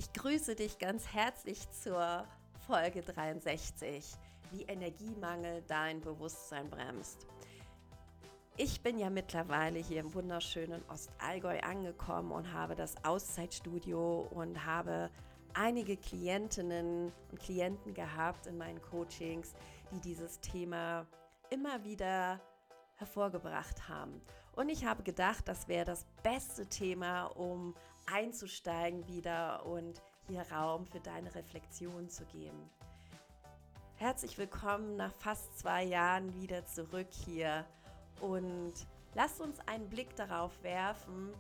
Ich grüße dich ganz herzlich zur Folge 63, wie Energiemangel dein Bewusstsein bremst. Ich bin ja mittlerweile hier im wunderschönen Ostallgäu angekommen und habe das Auszeitstudio und habe einige Klientinnen und Klienten gehabt in meinen Coachings, die dieses Thema immer wieder hervorgebracht haben. Und ich habe gedacht, das wäre das beste Thema, um einzusteigen wieder und hier Raum für deine Reflexion zu geben. Herzlich willkommen nach fast 2 Jahren wieder zurück hier und lasst uns einen Blick darauf werfen,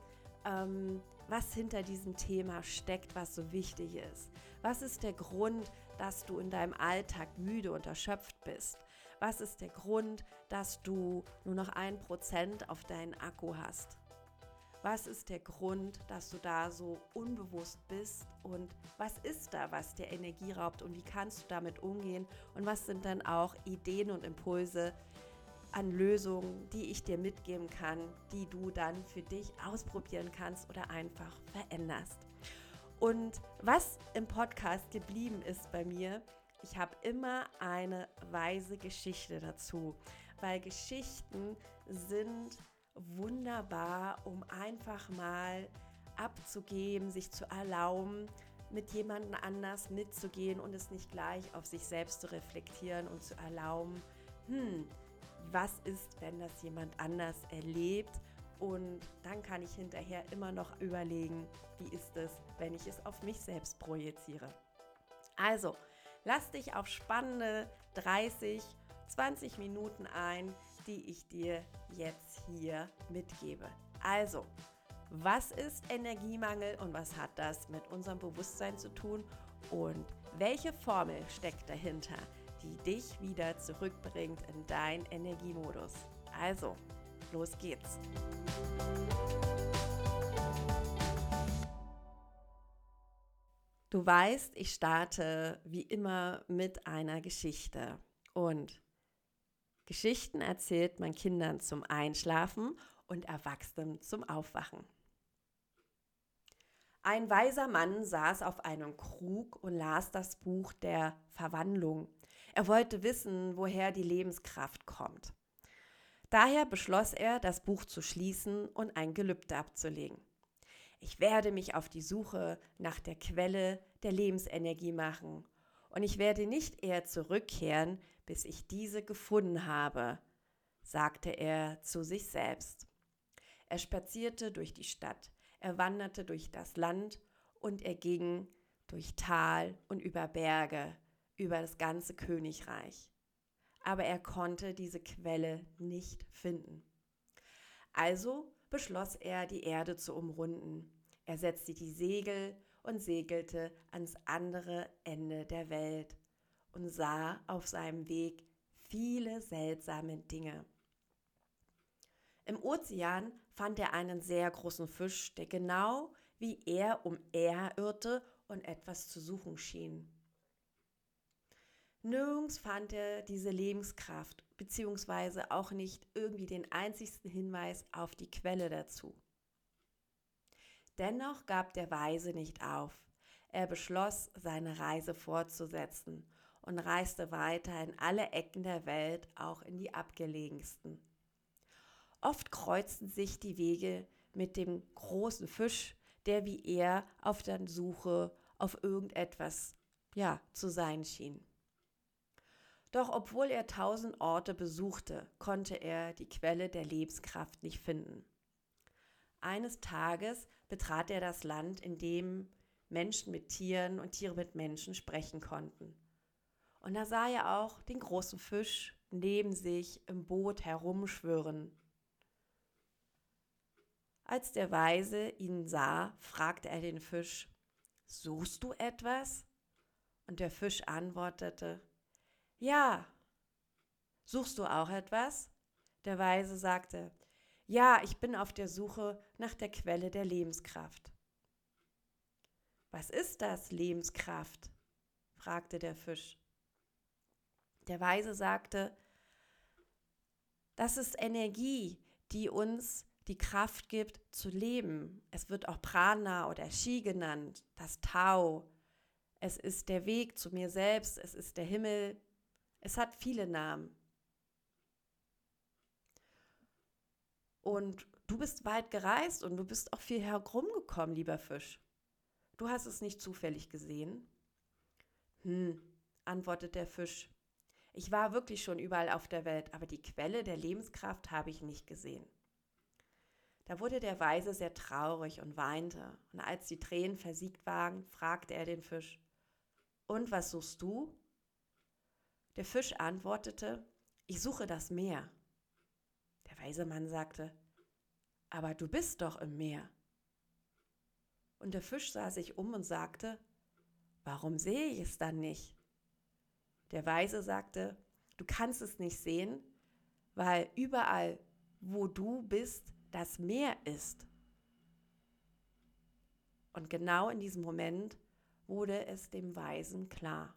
was hinter diesem Thema steckt, was so wichtig ist. Was ist der Grund, dass du in deinem Alltag müde und erschöpft bist? Was ist der Grund, dass du nur noch 1% auf deinen Akku hast? Was ist der Grund, dass du da so unbewusst bist? Und was ist da, was dir Energie raubt? Und wie kannst du damit umgehen? Und was sind dann auch Ideen und Impulse an Lösungen, die ich dir mitgeben kann, die du dann für dich ausprobieren kannst oder einfach veränderst? Und was im Podcast geblieben ist bei mir, ich habe immer eine weise Geschichte dazu, weil Geschichten sind wunderbar, um einfach mal abzugeben, sich zu erlauben, mit jemandem anders mitzugehen und es nicht gleich auf sich selbst zu reflektieren und zu erlauben, was ist, wenn das jemand anders erlebt? Und dann kann ich hinterher immer noch überlegen, wie ist es, wenn ich es auf mich selbst projiziere. Also, lass dich auf spannende 20 Minuten ein, die ich dir jetzt hier mitgebe. Also, was ist Energiemangel und was hat das mit unserem Bewusstsein zu tun? Und welche Formel steckt dahinter, die dich wieder zurückbringt in deinen Energiemodus? Also, los geht's! Du weißt, ich starte wie immer mit einer Geschichte. Und Geschichten erzählt man Kindern zum Einschlafen und Erwachsenen zum Aufwachen. Ein weiser Mann saß auf einem Krug und las das Buch der Verwandlung. Er wollte wissen, woher die Lebenskraft kommt. Daher beschloss er, das Buch zu schließen und ein Gelübde abzulegen. Ich werde mich auf die Suche nach der Quelle der Lebensenergie machen und ich werde nicht eher zurückkehren, bis ich diese gefunden habe, sagte er zu sich selbst. Er spazierte durch die Stadt, er wanderte durch das Land und er ging durch Tal und über Berge, über das ganze Königreich. Aber er konnte diese Quelle nicht finden. Also beschloss er, die Erde zu umrunden. Er setzte die Segel und segelte ans andere Ende der Welt und sah auf seinem Weg viele seltsame Dinge. Im Ozean fand er einen sehr großen Fisch, der genau wie er umherirrte und etwas zu suchen schien. Nirgends fand er diese Lebenskraft, beziehungsweise auch nicht irgendwie den einzigsten Hinweis auf die Quelle dazu. Dennoch gab der Weise nicht auf. Er beschloss, seine Reise fortzusetzen und reiste weiter in alle Ecken der Welt, auch in die abgelegensten. Oft kreuzten sich die Wege mit dem großen Fisch, der wie er auf der Suche auf irgendetwas, zu sein schien. Doch obwohl er 1000 Orte besuchte, konnte er die Quelle der Lebenskraft nicht finden. Eines Tages betrat er das Land, in dem Menschen mit Tieren und Tiere mit Menschen sprechen konnten. Und da sah er auch den großen Fisch neben sich im Boot herumschwirren. Als der Weise ihn sah, fragte er den Fisch: „Suchst du etwas?" Und der Fisch antwortete: „Ja." „Suchst du auch etwas?" Der Weise sagte: „Ja, ich bin auf der Suche nach der Quelle der Lebenskraft." „Was ist das, Lebenskraft?" fragte der Fisch. Der Weise sagte: „Das ist Energie, die uns die Kraft gibt zu leben. Es wird auch Prana oder Chi genannt, das Tao. Es ist der Weg zu mir selbst, es ist der Himmel. Es hat viele Namen. Und du bist weit gereist und du bist auch viel herumgekommen, lieber Fisch. Du hast es nicht zufällig gesehen? Antwortet der Fisch. Ich war wirklich schon überall auf der Welt, aber die Quelle der Lebenskraft habe ich nicht gesehen. Da wurde der Weise sehr traurig und weinte. Und als die Tränen versiegt waren, fragte er den Fisch: Und was suchst du? Der Fisch antwortete: Ich suche das Meer. Der weise Mann sagte: Aber du bist doch im Meer. Und der Fisch sah sich um und sagte: Warum sehe ich es dann nicht? Der Weise sagte: Du kannst es nicht sehen, weil überall, wo du bist, das Meer ist. Und genau in diesem Moment wurde es dem Weisen klar.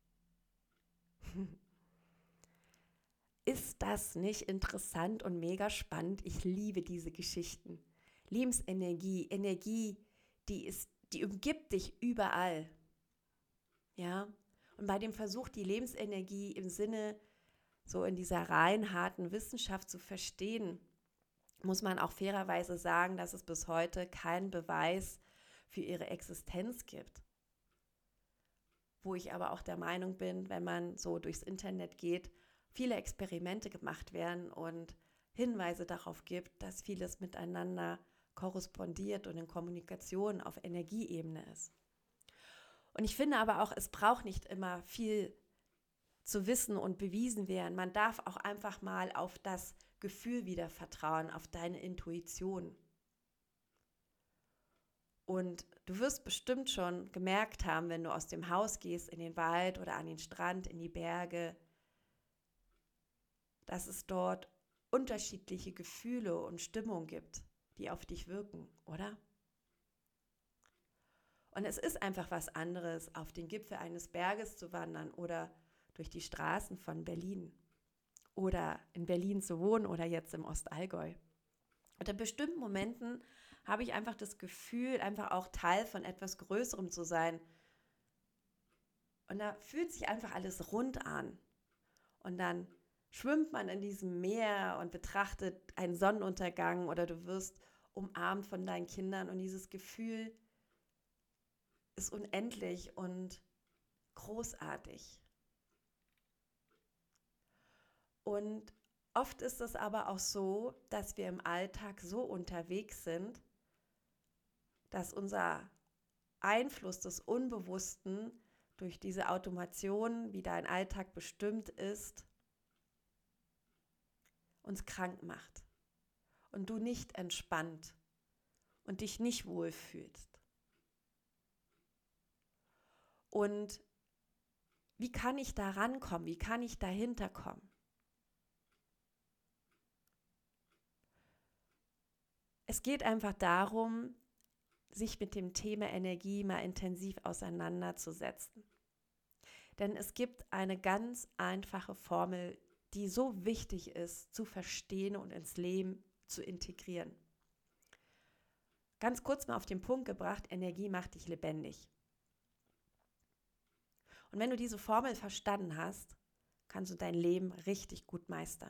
Ist das nicht interessant und mega spannend? Ich liebe diese Geschichten. Lebensenergie, Energie, die umgibt dich überall. Ja? Und bei dem Versuch, die Lebensenergie im Sinne, so in dieser rein harten Wissenschaft zu verstehen, muss man auch fairerweise sagen, dass es bis heute keinen Beweis für ihre Existenz gibt. Wo ich aber auch der Meinung bin, wenn man so durchs Internet geht, viele Experimente gemacht werden und Hinweise darauf gibt, dass vieles miteinander korrespondiert und in Kommunikation auf Energieebene ist. Und ich finde aber auch, es braucht nicht immer viel zu wissen und bewiesen werden. Man darf auch einfach mal auf das Gefühl wieder vertrauen, auf deine Intuition. Und du wirst bestimmt schon gemerkt haben, wenn du aus dem Haus gehst, in den Wald oder an den Strand, in die Berge, dass es dort unterschiedliche Gefühle und Stimmungen gibt, die auf dich wirken, oder? Und es ist einfach was anderes, auf den Gipfel eines Berges zu wandern oder durch die Straßen von Berlin oder in Berlin zu wohnen oder jetzt im Ostallgäu. Und in bestimmten Momenten habe ich einfach das Gefühl, einfach auch Teil von etwas Größerem zu sein. Und da fühlt sich einfach alles rund an. Und dann schwimmt man in diesem Meer und betrachtet einen Sonnenuntergang oder du wirst umarmt von deinen Kindern und dieses Gefühl ist unendlich und großartig. Und oft ist es aber auch so, dass wir im Alltag so unterwegs sind, dass unser Einfluss des Unbewussten durch diese Automation, wie dein Alltag bestimmt ist, uns krank macht und du nicht entspannt und dich nicht wohlfühlst. Und wie kann ich da rankommen? Wie kann ich dahinter kommen? Es geht einfach darum, sich mit dem Thema Energie mal intensiv auseinanderzusetzen. Denn es gibt eine ganz einfache Formel, die so wichtig ist, zu verstehen und ins Leben zu integrieren. Ganz kurz mal auf den Punkt gebracht, Energie macht dich lebendig. Und wenn du diese Formel verstanden hast, kannst du dein Leben richtig gut meistern.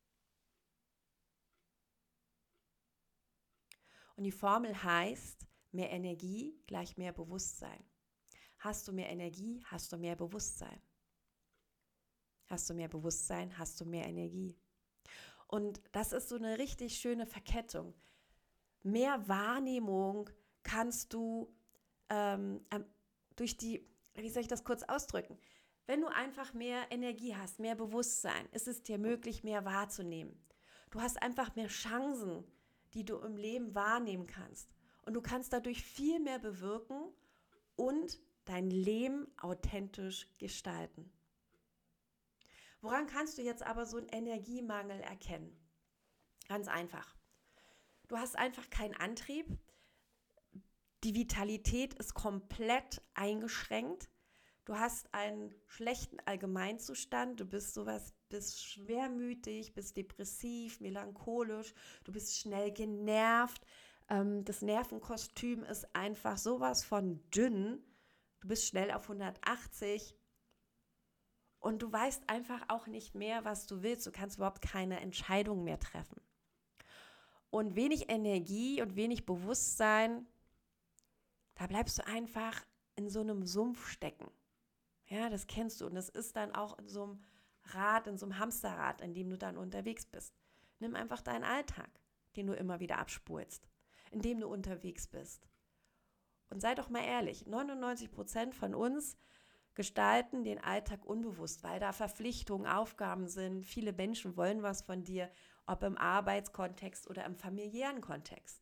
Und die Formel heißt, mehr Energie gleich mehr Bewusstsein. Hast du mehr Energie, hast du mehr Bewusstsein. Hast du mehr Bewusstsein, hast du mehr Energie. Und das ist so eine richtig schöne Verkettung. Mehr Wahrnehmung kannst du durch die, wie soll ich das kurz ausdrücken? Wenn du einfach mehr Energie hast, mehr Bewusstsein, ist es dir möglich, mehr wahrzunehmen. Du hast einfach mehr Chancen, die du im Leben wahrnehmen kannst. Und du kannst dadurch viel mehr bewirken und dein Leben authentisch gestalten. Woran kannst du jetzt aber so einen Energiemangel erkennen? Ganz einfach. Du hast einfach keinen Antrieb. Die Vitalität ist komplett eingeschränkt. Du hast einen schlechten Allgemeinzustand. Du bist sowas bist schwermütig, bist depressiv, melancholisch, du bist schnell genervt. Das Nervenkostüm ist einfach sowas von dünn. Du bist schnell auf 180 und du weißt einfach auch nicht mehr, was du willst. Du kannst überhaupt keine Entscheidung mehr treffen. Und wenig Energie und wenig Bewusstsein, da bleibst du einfach in so einem Sumpf stecken. Ja, das kennst du. Und das ist dann auch in so einem Rad, in so einem Hamsterrad, in dem du dann unterwegs bist. Nimm einfach deinen Alltag, den du immer wieder abspulst, in dem du unterwegs bist. Und sei doch mal ehrlich, 99% von uns gestalten den Alltag unbewusst, weil da Verpflichtungen, Aufgaben sind. Viele Menschen wollen was von dir, ob im Arbeitskontext oder im familiären Kontext.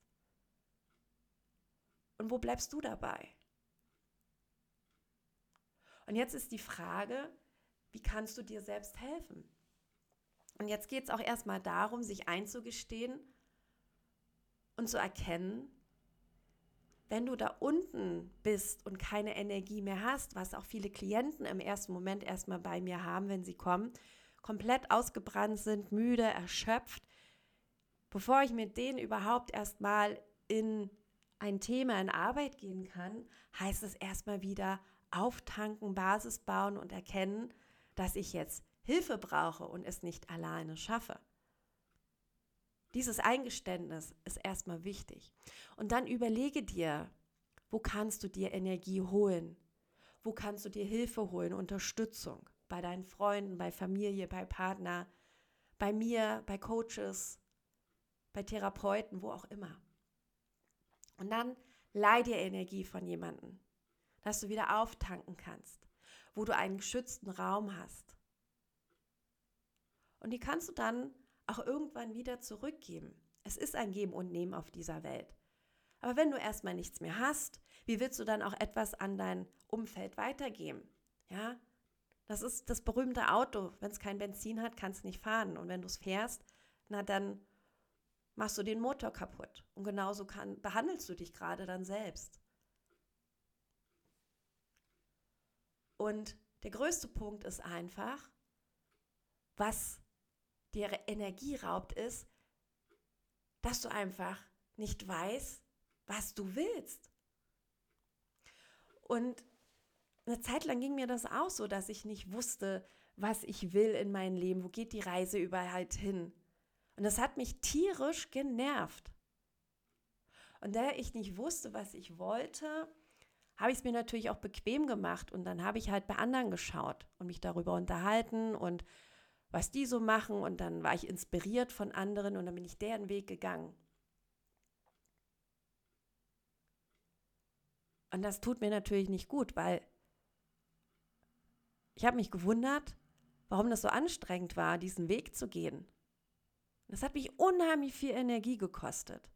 Und wo bleibst du dabei? Und jetzt ist die Frage, wie kannst du dir selbst helfen? Und jetzt geht es auch erstmal darum, sich einzugestehen und zu erkennen, wenn du da unten bist und keine Energie mehr hast, was auch viele Klienten im ersten Moment erstmal bei mir haben, wenn sie kommen, komplett ausgebrannt sind, müde, erschöpft, bevor ich mit denen überhaupt erstmal in ein Thema in Arbeit gehen kann, heißt es erstmal wieder auftanken, Basis bauen und erkennen, dass ich jetzt Hilfe brauche und es nicht alleine schaffe. Dieses Eingeständnis ist erstmal wichtig. Und dann überlege dir, wo kannst du dir Energie holen? Wo kannst du dir Hilfe holen, Unterstützung? Bei deinen Freunden, bei Familie, bei Partner, bei mir, bei Coaches, bei Therapeuten, wo auch immer. Und dann leih dir Energie von jemandem, dass du wieder auftanken kannst, wo du einen geschützten Raum hast. Und die kannst du dann auch irgendwann wieder zurückgeben. Es ist ein Geben und Nehmen auf dieser Welt. Aber wenn du erstmal nichts mehr hast, wie willst du dann auch etwas an dein Umfeld weitergeben? Ja, das ist das berühmte Auto. Wenn es kein Benzin hat, kannst du nicht fahren. Und wenn du es fährst, na dann machst du den Motor kaputt. Und genauso behandelst du dich gerade dann selbst. Und der größte Punkt ist einfach, was dir Energie raubt, ist, dass du einfach nicht weißt, was du willst. Und eine Zeit lang ging mir das auch so, dass ich nicht wusste, was ich will in meinem Leben, wo geht die Reise überhaupt hin. Und das hat mich tierisch genervt. Und da ich nicht wusste, was ich wollte, habe ich es mir natürlich auch bequem gemacht und dann habe ich halt bei anderen geschaut und mich darüber unterhalten und was die so machen und dann war ich inspiriert von anderen und dann bin ich deren Weg gegangen. Und das tut mir natürlich nicht gut, weil ich habe mich gewundert, warum das so anstrengend war, diesen Weg zu gehen. Das hat mich unheimlich viel Energie gekostet.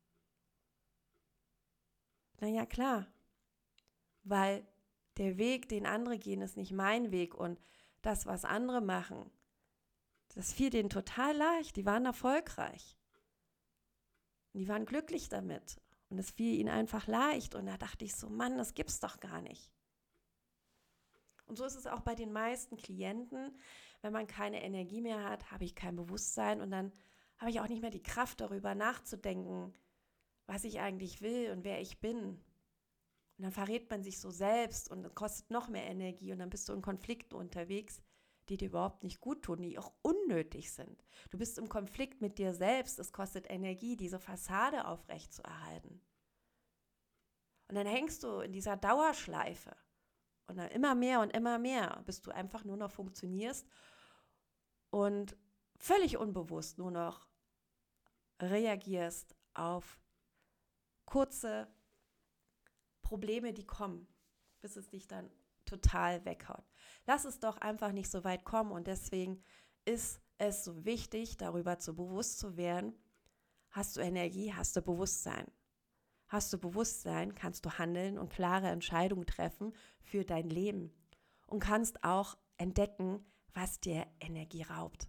Naja, klar, weil der Weg, den andere gehen, ist nicht mein Weg und das, was andere machen, das fiel denen total leicht. Die waren erfolgreich. Und die waren glücklich damit. Und es fiel ihnen einfach leicht. Und da dachte ich so, Mann, das gibt's doch gar nicht. Und so ist es auch bei den meisten Klienten. Wenn man keine Energie mehr hat, habe ich kein Bewusstsein. Und dann habe ich auch nicht mehr die Kraft, darüber nachzudenken, was ich eigentlich will und wer ich bin. Und dann verrät man sich so selbst und das kostet noch mehr Energie. Und dann bist du in Konflikten unterwegs, die dir überhaupt nicht gut tun, die auch unnötig sind. Du bist im Konflikt mit dir selbst, es kostet Energie, diese Fassade aufrechtzuerhalten. Und dann hängst du in dieser Dauerschleife und dann immer mehr, bis du einfach nur noch funktionierst und völlig unbewusst nur noch reagierst auf kurze Probleme, die kommen, bis es dich dann total weghaut. Lass es doch einfach nicht so weit kommen und deswegen ist es so wichtig, darüber bewusst zu werden, hast du Energie, hast du Bewusstsein. Hast du Bewusstsein, kannst du handeln und klare Entscheidungen treffen für dein Leben und kannst auch entdecken, was dir Energie raubt.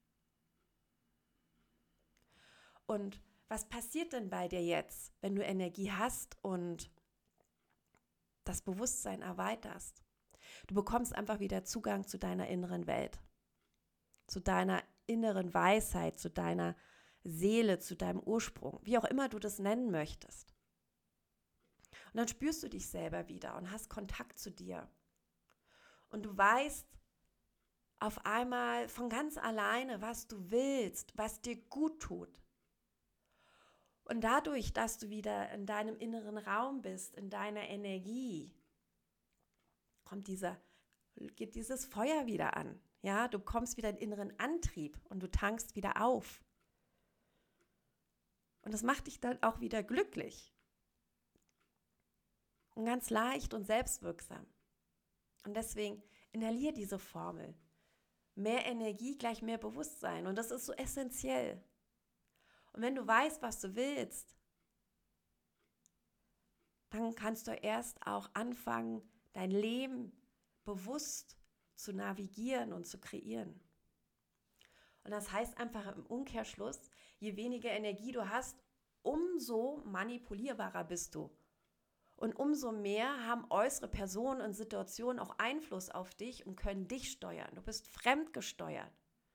Und was passiert denn bei dir jetzt, wenn du Energie hast und das Bewusstsein erweiterst? Du bekommst einfach wieder Zugang zu deiner inneren Welt. zu deiner inneren Weisheit, zu deiner Seele, zu deinem Ursprung, wie auch immer du das nennen möchtest. Und dann spürst du dich selber wieder und hast Kontakt zu dir. Und du weißt auf einmal von ganz alleine, was du willst, was dir gut tut. Und dadurch, dass du wieder in deinem inneren Raum bist, in deiner Energie, geht dieses Feuer wieder an. Ja, du kommst wieder in den inneren Antrieb und du tankst wieder auf. Und das macht dich dann auch wieder glücklich. Und ganz leicht und selbstwirksam. Und deswegen inhalier diese Formel. Mehr Energie gleich mehr Bewusstsein. Und das ist so essentiell. Und wenn du weißt, was du willst, dann kannst du erst auch anfangen, dein Leben bewusst zu navigieren und zu kreieren. Und das heißt einfach im Umkehrschluss, je weniger Energie du hast, umso manipulierbarer bist du. Und umso mehr haben äußere Personen und Situationen auch Einfluss auf dich und können dich steuern. Du bist fremdgesteuert.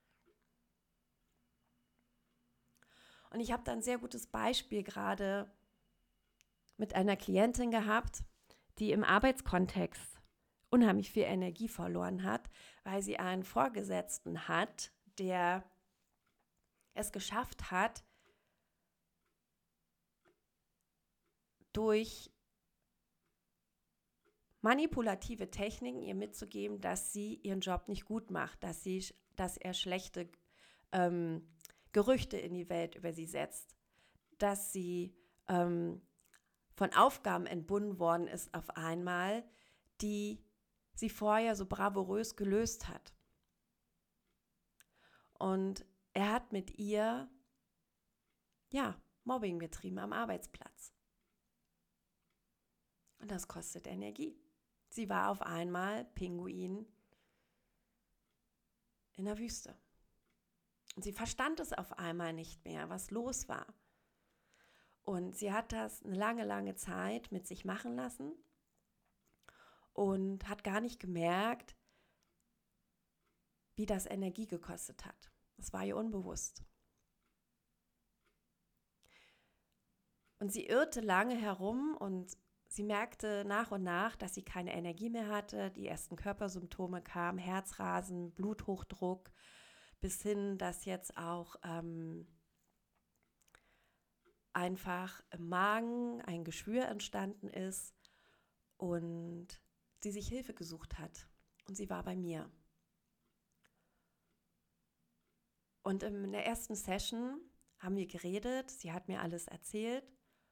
Und ich habe da ein sehr gutes Beispiel gerade mit einer Klientin gehabt, die im Arbeitskontext unheimlich viel Energie verloren hat, weil sie einen Vorgesetzten hat, der es geschafft hat, durch manipulative Techniken ihr mitzugeben, dass sie ihren Job nicht gut macht, dass er schlechte Gerüchte in die Welt über sie setzt, dass sie von Aufgaben entbunden worden ist auf einmal, die sie vorher so bravourös gelöst hat. Und er hat mit ihr, Mobbing betrieben am Arbeitsplatz. Und das kostet Energie. Sie war auf einmal Pinguin in der Wüste. Und sie verstand es auf einmal nicht mehr, was los war. Und sie hat das eine lange, lange Zeit mit sich machen lassen und hat gar nicht gemerkt, wie das Energie gekostet hat. Das war ihr unbewusst. Und sie irrte lange herum und sie merkte nach und nach, dass sie keine Energie mehr hatte. Die ersten Körpersymptome kamen, Herzrasen, Bluthochdruck, bis hin, dass jetzt auch einfach im Magen ein Geschwür entstanden ist und sie sich Hilfe gesucht hat. Und sie war bei mir. Und in der ersten Session haben wir geredet, sie hat mir alles erzählt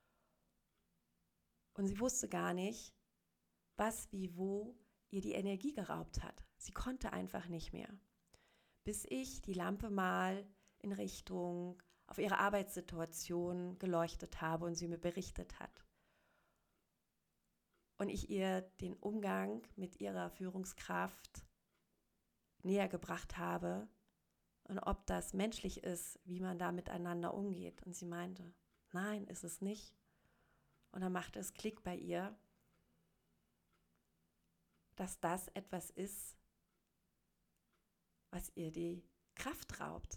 und sie wusste gar nicht, was, wie, wo ihr die Energie geraubt hat. Sie konnte einfach nicht mehr. Bis ich die Lampe mal in Richtung auf ihre Arbeitssituation geleuchtet habe und sie mir berichtet hat. Und ich ihr den Umgang mit ihrer Führungskraft näher gebracht habe und ob das menschlich ist, wie man da miteinander umgeht. Und sie meinte, nein, ist es nicht. Und dann machte es Klick bei ihr, dass das etwas ist, was ihr die Kraft raubt.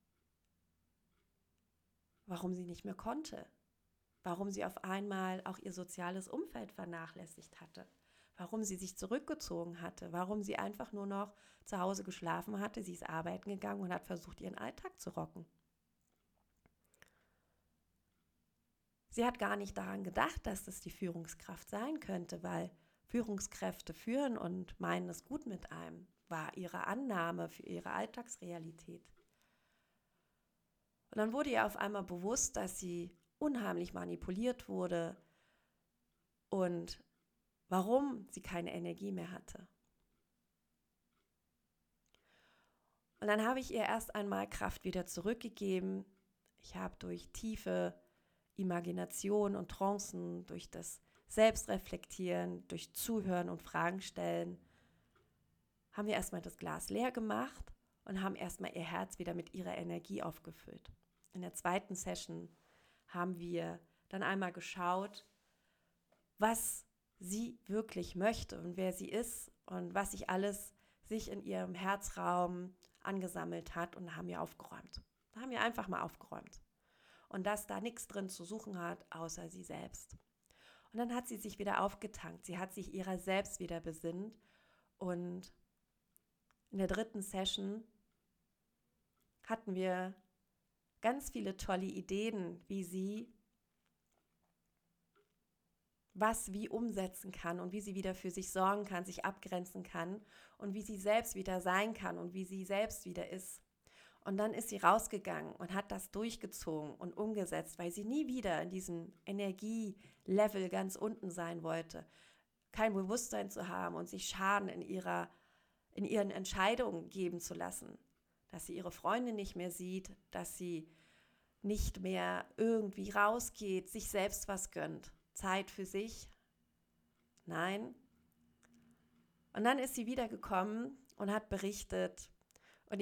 Warum sie nicht mehr konnte. Warum sie auf einmal auch ihr soziales Umfeld vernachlässigt hatte. Warum sie sich zurückgezogen hatte. Warum sie einfach nur noch zu Hause geschlafen hatte. Sie ist arbeiten gegangen und hat versucht, ihren Alltag zu rocken. Sie hat gar nicht daran gedacht, dass das die Führungskraft sein könnte, weil Führungskräfte führen und meinen es gut mit einem, war ihre Annahme für ihre Alltagsrealität. Und dann wurde ihr auf einmal bewusst, dass sie unheimlich manipuliert wurde und warum sie keine Energie mehr hatte. Und dann habe ich ihr erst einmal Kraft wieder zurückgegeben. Ich habe durch tiefe Imagination und Trancen, durch das Selbstreflektieren, durch Zuhören und Fragen stellen, haben wir erstmal das Glas leer gemacht und haben erstmal ihr Herz wieder mit ihrer Energie aufgefüllt. In der zweiten Session haben wir dann einmal geschaut, was sie wirklich möchte und wer sie ist und was sich alles in ihrem Herzraum angesammelt hat und haben wir aufgeräumt. Da haben wir einfach mal aufgeräumt. Und dass da nichts drin zu suchen hat, außer sie selbst. Und dann hat sie sich wieder aufgetankt. Sie hat sich ihrer selbst wieder besinnt. Und in der 3. Session hatten wir ganz viele tolle Ideen, wie sie was wie umsetzen kann und wie sie wieder für sich sorgen kann, sich abgrenzen kann und wie sie selbst wieder sein kann und wie sie selbst wieder ist. Und dann ist sie rausgegangen und hat das durchgezogen und umgesetzt, weil sie nie wieder in diesem Energielevel ganz unten sein wollte, kein Bewusstsein zu haben und sich Schaden in ihren Entscheidungen geben zu lassen, dass sie ihre Freunde nicht mehr sieht, dass sie nicht mehr irgendwie rausgeht, sich selbst was gönnt. Zeit für sich? Nein. Und dann ist sie wiedergekommen und hat berichtet. Und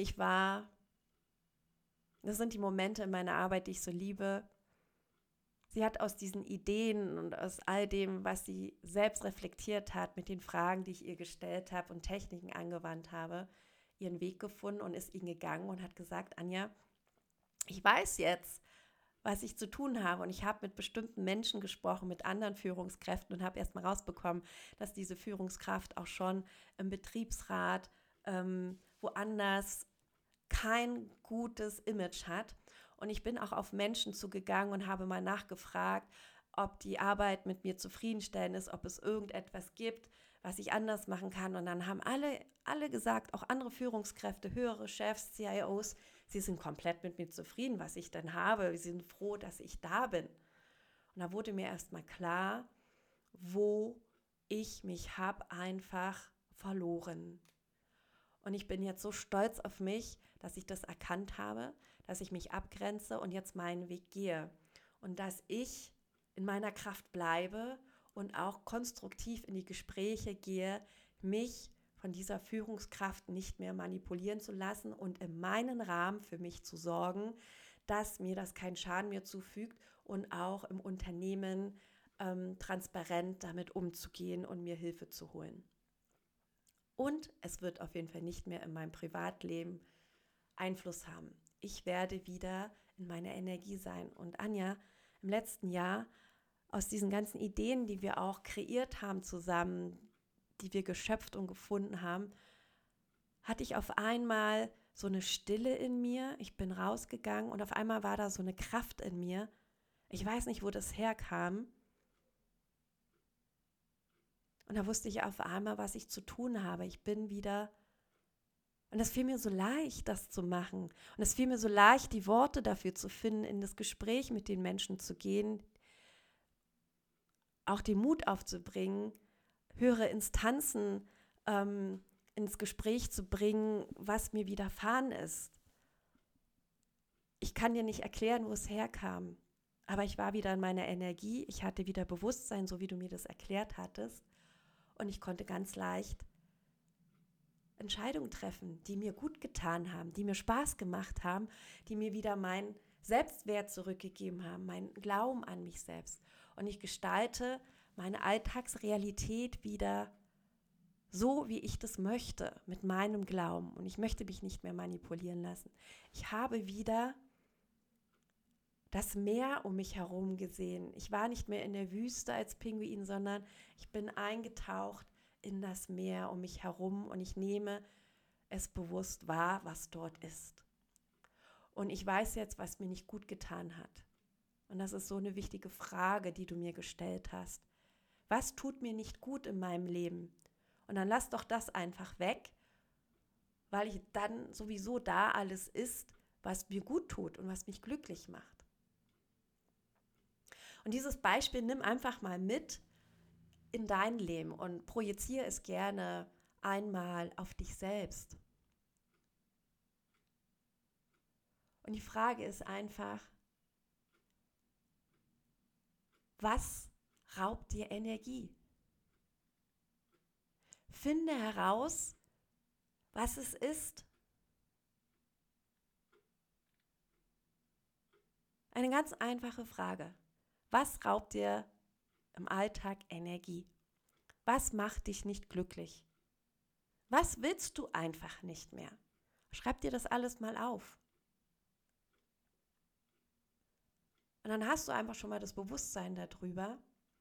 das sind die Momente in meiner Arbeit, die ich so liebe. Sie hat aus diesen Ideen und aus all dem, was sie selbst reflektiert hat, mit den Fragen, die ich ihr gestellt habe und Techniken angewandt habe, ihren Weg gefunden und ist ihn gegangen und hat gesagt, Anja, ich weiß jetzt, was ich zu tun habe. Und ich habe mit bestimmten Menschen gesprochen, mit anderen Führungskräften und habe erst mal rausbekommen, dass diese Führungskraft auch schon im Betriebsrat woanders kein gutes Image hat. Und ich bin auch auf Menschen zugegangen und habe mal nachgefragt, ob die Arbeit mit mir zufriedenstellend ist, ob es irgendetwas gibt, was ich anders machen kann. Und dann haben alle gesagt, auch andere Führungskräfte, höhere Chefs, CIOs, sie sind komplett mit mir zufrieden, was ich denn habe. Sie sind froh, dass ich da bin. Und da wurde mir erstmal klar, wo ich mich habe einfach verloren. Und ich bin jetzt so stolz auf mich, dass ich das erkannt habe, dass ich mich abgrenze und jetzt meinen Weg gehe. Und dass ich in meiner Kraft bleibe und auch konstruktiv in die Gespräche gehe, mich von dieser Führungskraft nicht mehr manipulieren zu lassen und in meinen Rahmen für mich zu sorgen, dass mir das keinen Schaden mehr zufügt und auch im Unternehmen transparent damit umzugehen und mir Hilfe zu holen. Und es wird auf jeden Fall nicht mehr in meinem Privatleben Einfluss haben. Ich werde wieder in meiner Energie sein. Und Anja, im letzten Jahr, aus diesen ganzen Ideen, die wir auch kreiert haben zusammen, die wir geschöpft und gefunden haben, hatte ich auf einmal so eine Stille in mir. Ich bin rausgegangen und auf einmal war da so eine Kraft in mir. Ich weiß nicht, wo das herkam. Und da wusste ich auf einmal, was ich zu tun habe. Ich bin wieder. Und es fiel mir so leicht, das zu machen. Und es fiel mir so leicht, die Worte dafür zu finden, in das Gespräch mit den Menschen zu gehen, auch den Mut aufzubringen, höhere Instanzen ins Gespräch zu bringen, was mir widerfahren ist. Ich kann dir nicht erklären, wo es herkam, aber ich war wieder in meiner Energie, ich hatte wieder Bewusstsein, so wie du mir das erklärt hattest, und ich konnte ganz leicht Entscheidungen treffen, die mir gut getan haben, die mir Spaß gemacht haben, die mir wieder meinen Selbstwert zurückgegeben haben, meinen Glauben an mich selbst. Und ich gestalte meine Alltagsrealität wieder so, wie ich das möchte, mit meinem Glauben. Und ich möchte mich nicht mehr manipulieren lassen. Ich habe wieder das Meer um mich herum gesehen. Ich war nicht mehr in der Wüste als Pinguin, sondern ich bin eingetaucht in das Meer um mich herum und ich nehme es bewusst wahr, was dort ist. Und ich weiß jetzt, was mir nicht gut getan hat. Und das ist so eine wichtige Frage, die du mir gestellt hast. Was tut mir nicht gut in meinem Leben? Und dann lass doch das einfach weg, weil ich dann sowieso da alles ist, was mir gut tut und was mich glücklich macht. Und dieses Beispiel nimm einfach mal mit in dein Leben und projiziere es gerne einmal auf dich selbst. Und die Frage ist einfach, was raubt dir Energie? Finde heraus, was es ist. Eine ganz einfache Frage. Was raubt dir im Alltag Energie? Was macht dich nicht glücklich? Was willst du einfach nicht mehr? Schreib dir das alles mal auf. Und dann hast du einfach schon mal das Bewusstsein darüber,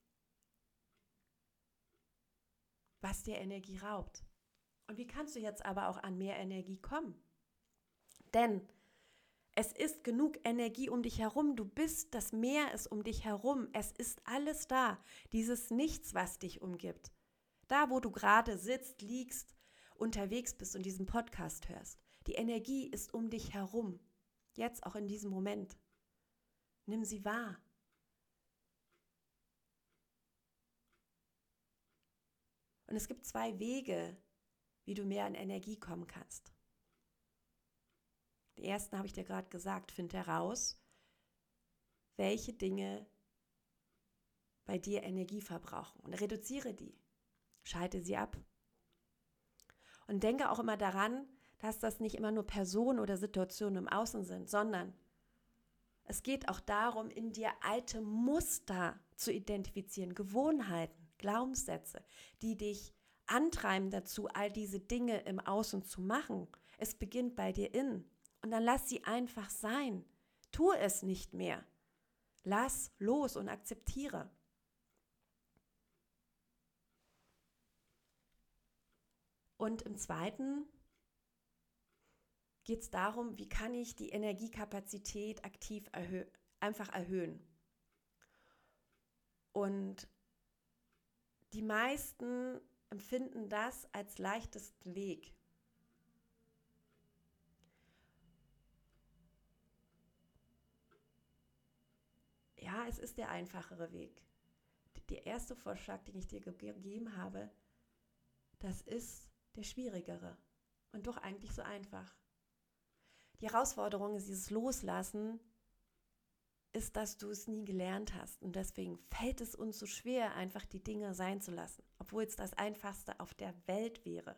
was dir Energie raubt. Und wie kannst du jetzt aber auch an mehr Energie kommen? Denn es ist genug Energie um dich herum. Du bist, das Meer ist um dich herum. Es ist alles da. Dieses Nichts, was dich umgibt. Da, wo du gerade sitzt, liegst, unterwegs bist und diesen Podcast hörst. Die Energie ist um dich herum. Jetzt auch in diesem Moment. Nimm sie wahr. Und es gibt 2 Wege, wie du mehr an Energie kommen kannst. Den ersten habe ich dir gerade gesagt, find heraus, welche Dinge bei dir Energie verbrauchen und reduziere die. Schalte sie ab. Und denke auch immer daran, dass das nicht immer nur Personen oder Situationen im Außen sind, sondern es geht auch darum, in dir alte Muster zu identifizieren, Gewohnheiten, Glaubenssätze, die dich antreiben dazu, all diese Dinge im Außen zu machen. Es beginnt bei dir innen. Und dann lass sie einfach sein. Tu es nicht mehr. Lass los und akzeptiere. Und im Zweiten geht es darum, wie kann ich die Energiekapazität aktiv einfach erhöhen. Und die meisten empfinden das als leichtesten Weg. Ja, es ist der einfachere Weg. Der erste Vorschlag, den ich dir gegeben habe, das ist der schwierigere und doch eigentlich so einfach. Die Herausforderung ist dieses Loslassen, ist, dass du es nie gelernt hast. Und deswegen fällt es uns so schwer, einfach die Dinge sein zu lassen, obwohl es das Einfachste auf der Welt wäre.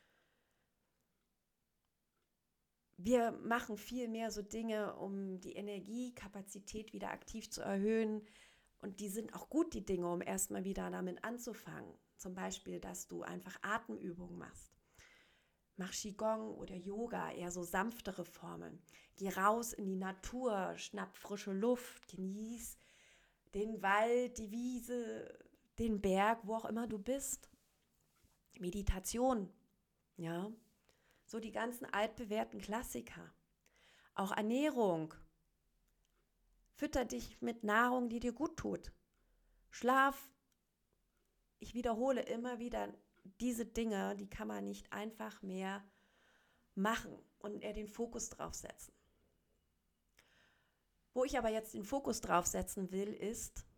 Wir machen viel mehr so Dinge, um die Energiekapazität wieder aktiv zu erhöhen. Und die sind auch gut, die Dinge, um erstmal wieder damit anzufangen. Zum Beispiel, dass du einfach Atemübungen machst. Mach Qigong oder Yoga, eher so sanftere Formen. Geh raus in die Natur, schnapp frische Luft, genieß den Wald, die Wiese, den Berg, wo auch immer du bist. Meditation, ja. So die ganzen altbewährten Klassiker. Auch Ernährung. Fütter dich mit Nahrung, die dir gut tut. Schlaf. Ich wiederhole immer wieder, diese Dinge, die kann man nicht einfach mehr machen und eher den Fokus drauf setzen. Wo ich aber jetzt den Fokus drauf setzen will, ist,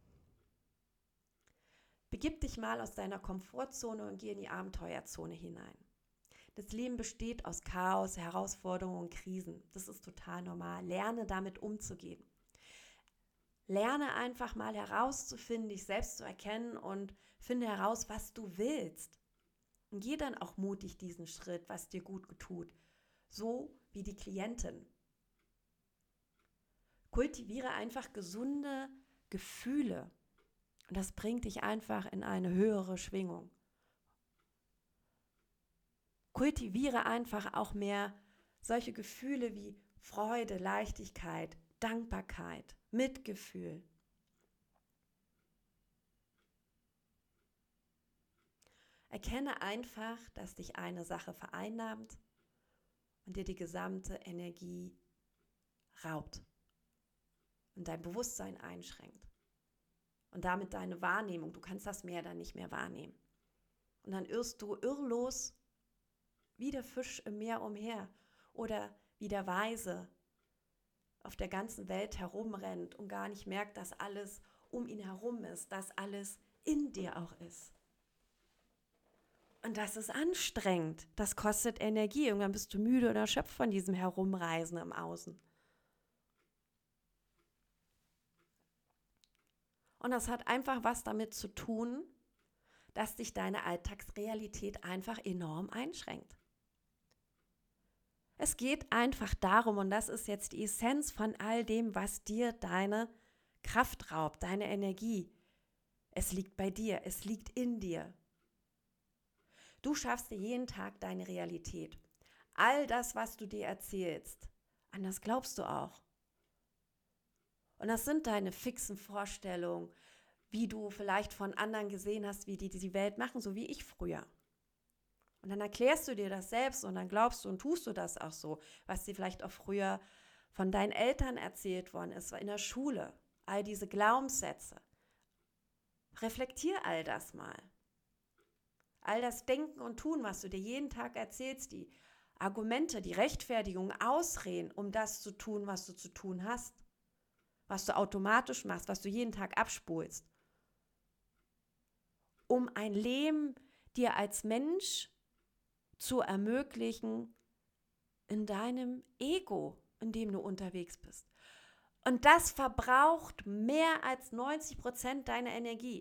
begib dich mal aus deiner Komfortzone und geh in die Abenteuerzone hinein. Das Leben besteht aus Chaos, Herausforderungen und Krisen. Das ist total normal. Lerne damit umzugehen. Lerne einfach mal herauszufinden, dich selbst zu erkennen und finde heraus, was du willst. Und geh dann auch mutig diesen Schritt, was dir gut tut. So wie die Klientin. Kultiviere einfach gesunde Gefühle. Und das bringt dich einfach in eine höhere Schwingung. Kultiviere einfach auch mehr solche Gefühle wie Freude, Leichtigkeit, Dankbarkeit, Mitgefühl. Erkenne einfach, dass dich eine Sache vereinnahmt und dir die gesamte Energie raubt und dein Bewusstsein einschränkt und damit deine Wahrnehmung. Du kannst das Meer dann nicht mehr wahrnehmen. Und dann irrst du irrlos wie der Fisch im Meer umher oder wie der Weise auf der ganzen Welt herumrennt und gar nicht merkt, dass alles um ihn herum ist, dass alles in dir auch ist. Und das ist anstrengend, das kostet Energie. Irgendwann bist du müde oder erschöpft von diesem Herumreisen im Außen. Und das hat einfach was damit zu tun, dass dich deine Alltagsrealität einfach enorm einschränkt. Es geht einfach darum, und das ist jetzt die Essenz von all dem, was dir deine Kraft raubt, deine Energie. Es liegt bei dir, es liegt in dir. Du schaffst dir jeden Tag deine Realität. All das, was du dir erzählst, an das glaubst du auch. Und das sind deine fixen Vorstellungen, wie du vielleicht von anderen gesehen hast, wie die Welt machen, so wie ich früher. Und dann erklärst du dir das selbst und dann glaubst du und tust du das auch so, was dir vielleicht auch früher von deinen Eltern erzählt worden ist, in der Schule, all diese Glaubenssätze. Reflektier all das mal. All das Denken und Tun, was du dir jeden Tag erzählst, die Argumente, die Rechtfertigung, Ausreden, um das zu tun, was du zu tun hast, was du automatisch machst, was du jeden Tag abspulst, um ein Leben dir als Mensch zu ermöglichen in deinem Ego, in dem du unterwegs bist. Und das verbraucht mehr als 90% deiner Energie.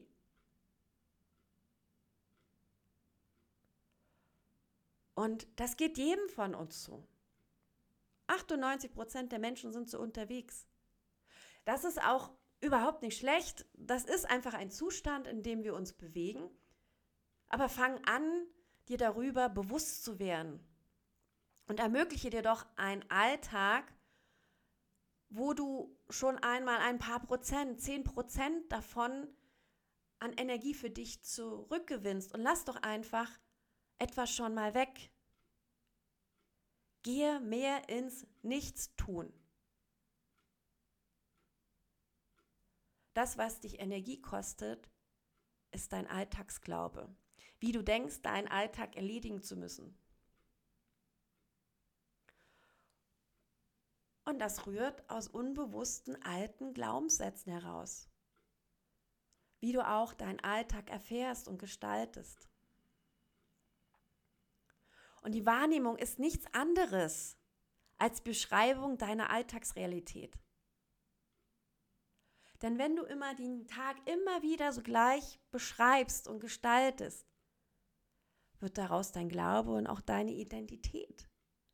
Und das geht jedem von uns so. 98% der Menschen sind so unterwegs. Das ist auch überhaupt nicht schlecht. Das ist einfach ein Zustand, in dem wir uns bewegen. Aber fang an, dir darüber bewusst zu werden. Und ermögliche dir doch einen Alltag, wo du schon einmal ein paar Prozent, 10% davon an Energie für dich zurückgewinnst. Und lass doch einfach etwas schon mal weg. Gehe mehr ins Nichtstun. Das, was dich Energie kostet, ist dein Alltagsglaube. Wie du denkst, deinen Alltag erledigen zu müssen. Und das rührt aus unbewussten alten Glaubenssätzen heraus. Wie du auch deinen Alltag erfährst und gestaltest. Und die Wahrnehmung ist nichts anderes als Beschreibung deiner Alltagsrealität. Denn wenn du immer den Tag immer wieder so gleich beschreibst und gestaltest, wird daraus dein Glaube und auch deine Identität.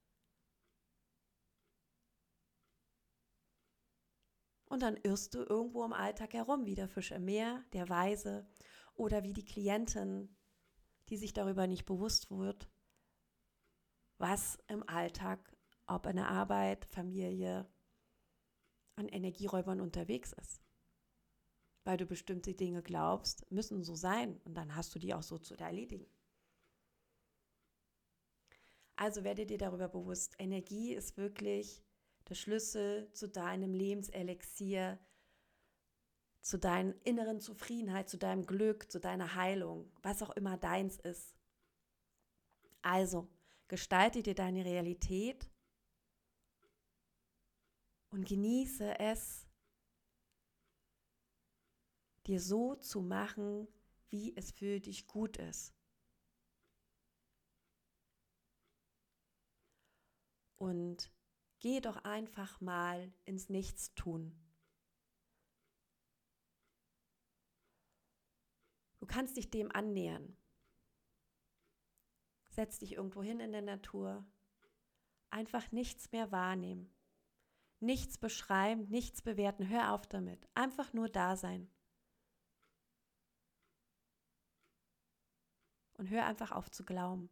Und dann irrst du irgendwo im Alltag herum, wie der Fisch im Meer, der Weise oder wie die Klientin, die sich darüber nicht bewusst wird, was im Alltag, ob in der Arbeit, Familie, an Energieräubern unterwegs ist. Weil du bestimmte Dinge glaubst, müssen so sein und dann hast du die auch so zu erledigen. Also werde dir darüber bewusst, Energie ist wirklich der Schlüssel zu deinem Lebenselixier, zu deiner inneren Zufriedenheit, zu deinem Glück, zu deiner Heilung, was auch immer deins ist. Also, gestalte dir deine Realität und genieße es, dir so zu machen, wie es für dich gut ist. Und geh doch einfach mal ins Nichtstun. Du kannst dich dem annähern. Setz dich irgendwo hin in der Natur. Einfach nichts mehr wahrnehmen. Nichts beschreiben, nichts bewerten. Hör auf damit. Einfach nur da sein. Und hör einfach auf zu glauben.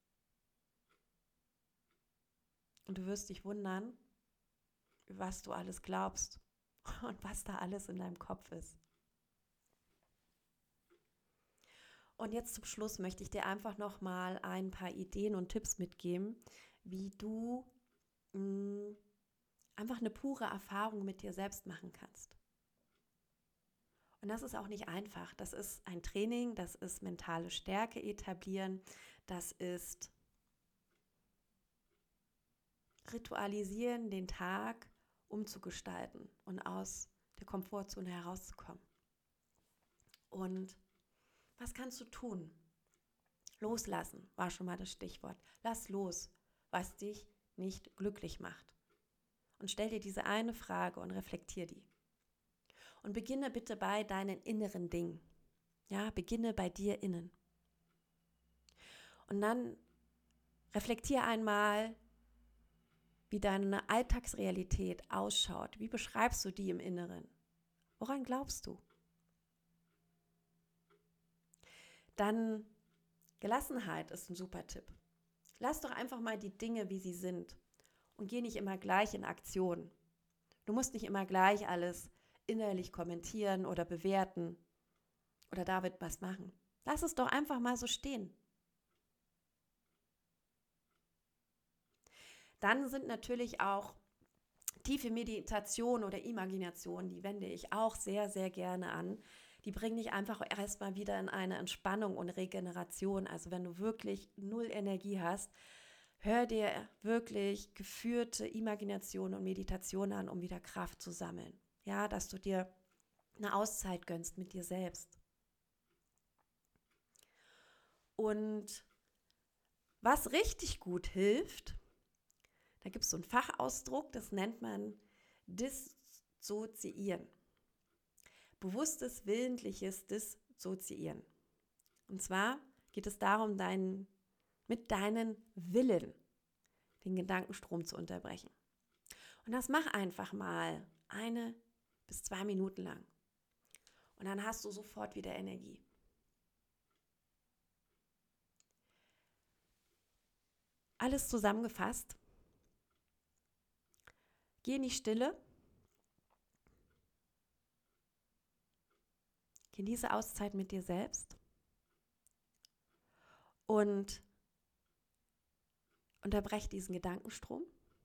Und du wirst dich wundern, was du alles glaubst und was da alles in deinem Kopf ist. Und jetzt zum Schluss möchte ich dir einfach nochmal ein paar Ideen und Tipps mitgeben, wie du einfach eine pure Erfahrung mit dir selbst machen kannst. Und das ist auch nicht einfach. Das ist ein Training, das ist mentale Stärke etablieren, das ist ritualisieren, den Tag umzugestalten und aus der Komfortzone herauszukommen. Und was kannst du tun? Loslassen war schon mal das Stichwort. Lass los, was dich nicht glücklich macht. Und stell dir diese eine Frage und reflektier die. Und beginne bitte bei deinen inneren Dingen. Ja, beginne bei dir innen. Und dann reflektier einmal, wie deine Alltagsrealität ausschaut. Wie beschreibst du die im Inneren? Woran glaubst du? Dann Gelassenheit ist ein super Tipp. Lass doch einfach mal die Dinge, wie sie sind und geh nicht immer gleich in Aktion. Du musst nicht immer gleich alles innerlich kommentieren oder bewerten oder damit was machen. Lass es doch einfach mal so stehen. Dann sind natürlich auch tiefe Meditation oder Imagination, die wende ich auch sehr, sehr gerne an. Die bringen dich einfach erstmal wieder in eine Entspannung und Regeneration. Also wenn du wirklich null Energie hast, hör dir wirklich geführte Imagination und Meditation an, um wieder Kraft zu sammeln. Ja, dass du dir eine Auszeit gönnst mit dir selbst. Und was richtig gut hilft, da gibt es so einen Fachausdruck, das nennt man Dissoziieren. Bewusstes, willentliches Dissoziieren. Und zwar geht es darum, mit deinem Willen den Gedankenstrom zu unterbrechen. Und das mach einfach mal 1 bis 2 Minuten lang. Und dann hast du sofort wieder Energie. Alles zusammengefasst. Geh in die Stille. Genieße Auszeit mit dir selbst. Und unterbrech diesen Gedankenstrom.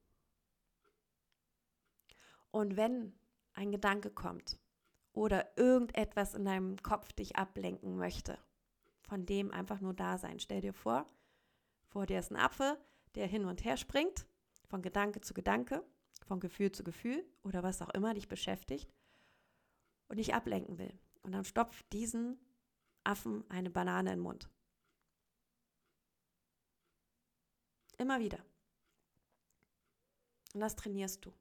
Und wenn ein Gedanke kommt oder irgendetwas in deinem Kopf dich ablenken möchte, von dem einfach nur da sein. Stell dir vor dir ist ein Affe, der hin und her springt, von Gedanke zu Gedanke, von Gefühl zu Gefühl oder was auch immer dich beschäftigt und dich ablenken will. Und dann stopft diesen Affen eine Banane in den Mund. Immer wieder. Und das trainierst du.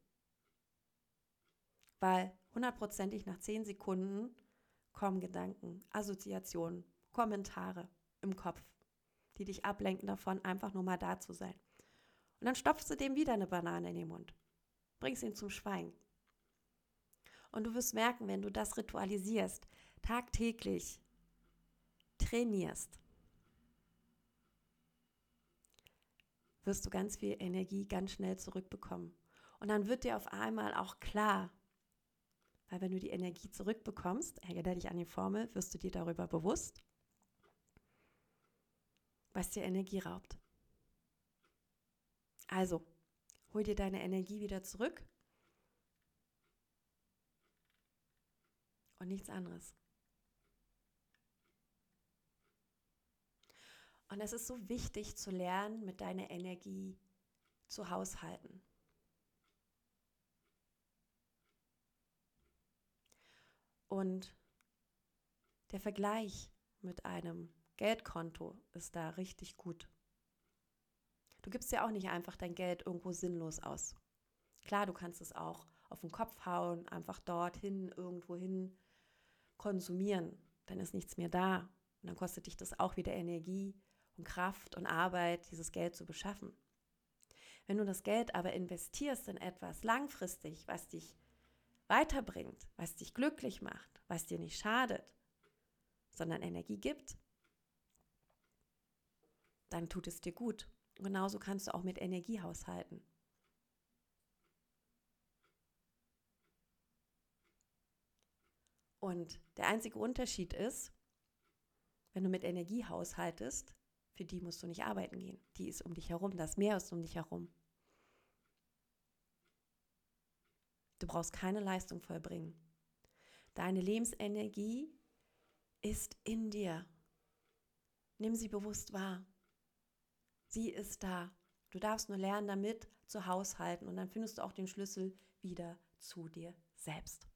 Weil 100%ig nach 10 Sekunden kommen Gedanken, Assoziationen, Kommentare im Kopf, die dich ablenken davon, einfach nur mal da zu sein. Und dann stopfst du dem wieder eine Banane in den Mund. Bringst ihn zum Schweigen. Und du wirst merken, wenn du das ritualisierst, tagtäglich trainierst, wirst du ganz viel Energie ganz schnell zurückbekommen. Und dann wird dir auf einmal auch klar, weil wenn du die Energie zurückbekommst, erinnere dich an die Formel, wirst du dir darüber bewusst, was dir Energie raubt. Also, hol dir deine Energie wieder zurück und nichts anderes. Und es ist so wichtig zu lernen, mit deiner Energie zu haushalten. Und der Vergleich mit einem Geldkonto ist da richtig gut. Du gibst ja auch nicht einfach dein Geld irgendwo sinnlos aus. Klar, du kannst es auch auf den Kopf hauen, einfach dorthin, irgendwo hin konsumieren. Dann ist nichts mehr da. Und dann kostet dich das auch wieder Energie und Kraft und Arbeit, dieses Geld zu beschaffen. Wenn du das Geld aber investierst in etwas langfristig, was dich weiterbringt, was dich glücklich macht, was dir nicht schadet, sondern Energie gibt, dann tut es dir gut. Und genauso kannst du auch mit Energie haushalten. Und der einzige Unterschied ist, wenn du mit Energie haushaltest, für die musst du nicht arbeiten gehen. Die ist um dich herum, das Meer ist um dich herum. Du brauchst keine Leistung vollbringen. Deine Lebensenergie ist in dir. Nimm sie bewusst wahr. Sie ist da. Du darfst nur lernen, damit zu haushalten und dann findest du auch den Schlüssel wieder zu dir selbst.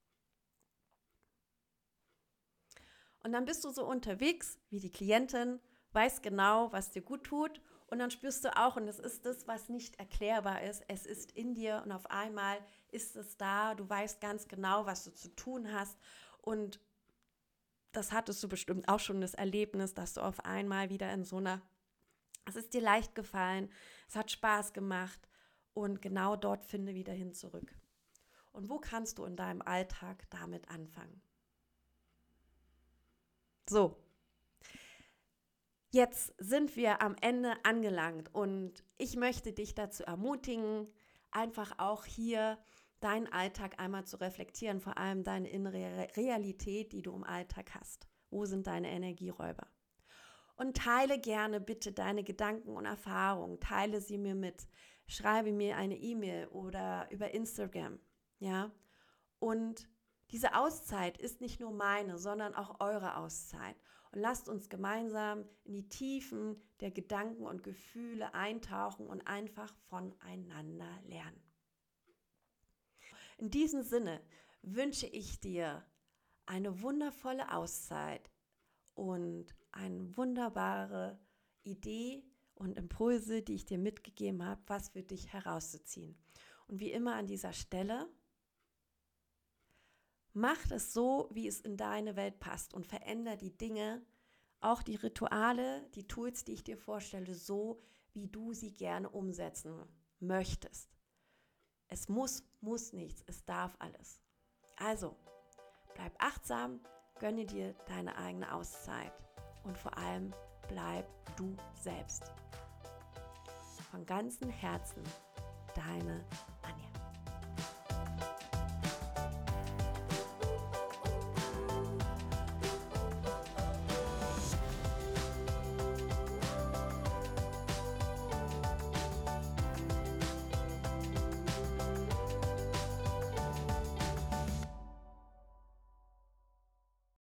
Und dann bist du so unterwegs wie die Klientin, weißt genau, was dir gut tut und dann spürst du auch, und das ist das, was nicht erklärbar ist, es ist in dir und auf einmal ist es da, du weißt ganz genau, was du zu tun hast und das hattest du bestimmt auch schon das Erlebnis, dass du auf einmal wieder es ist dir leicht gefallen, es hat Spaß gemacht und genau dort finde wieder hin zurück. Und wo kannst du in deinem Alltag damit anfangen? So, Jetzt sind wir am Ende angelangt und ich möchte dich dazu ermutigen, einfach auch hier deinen Alltag einmal zu reflektieren, vor allem deine innere Realität, die du im Alltag hast. Wo sind deine Energieräuber? Und teile gerne bitte deine Gedanken und Erfahrungen, teile sie mir mit, schreibe mir eine E-Mail oder über Instagram, ja? Und diese Auszeit ist nicht nur meine, sondern auch eure Auszeit. Und lasst uns gemeinsam in die Tiefen der Gedanken und Gefühle eintauchen und einfach voneinander lernen. In diesem Sinne wünsche ich dir eine wundervolle Auszeit und eine wunderbare Idee und Impulse, die ich dir mitgegeben habe, was für dich herauszuziehen. Und wie immer an dieser Stelle, mach es so, wie es in deine Welt passt und veränder die Dinge, auch die Rituale, die Tools, die ich dir vorstelle, so, wie du sie gerne umsetzen möchtest. Es muss nichts, es darf alles. Also, bleib achtsam, gönne dir deine eigene Auszeit und vor allem bleib du selbst. Von ganzem Herzen, deine